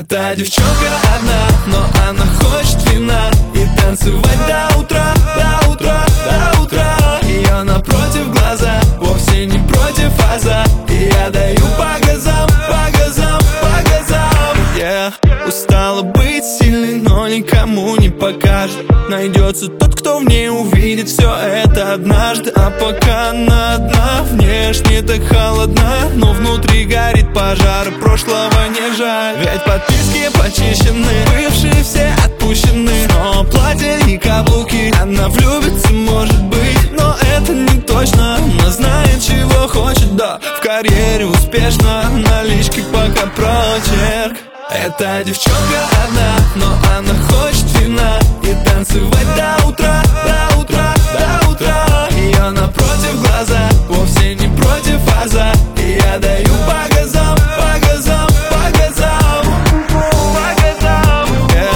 Эта девчонка одна, но она хочет вина и танцевать до утра, до утра, до утра. Ее напротив глаза, вовсе не против аза, и я даю по газам, по газам, по газам. Устала быть сильной, но никому не покажет. Найдется тот, кто в ней увидит все это однажды. А пока она одна, внешне так холодна, но внутри горит пожар, прошлого не жаль. Ведь подписки почищены, бывшие все отпущены, но платье и каблуки она влюбится, может быть. Но это не точно, она знает, чего хочет, да. В карьере успешно, налички пока прочерк. Эта девчонка одна, но она хочет вина и танцевать до утра, до утра, до утра. Ее напротив глаза, вовсе не против аза, и я даю по газам, по газам, по газам, по газам,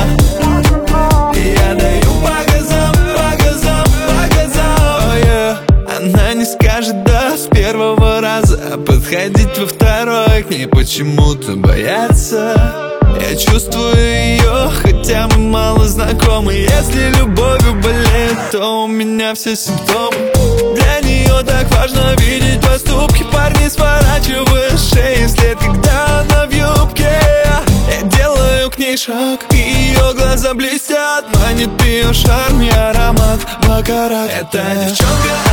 и я даю по газам, по газам, по газам. Она не скажет да с первого раза, а подходить во второй к ней почему-то боятся. Я чувствую ее, хотя мы мало знакомы. Если любовью болеет, то у меня все симптомы. Для нее так важно видеть поступки, парни сворачивают шеи вслед, когда она в юбке. Я делаю к ней шаг, и ее глаза блестят, манит ее шарм и аромат бакарат. Эта девчонка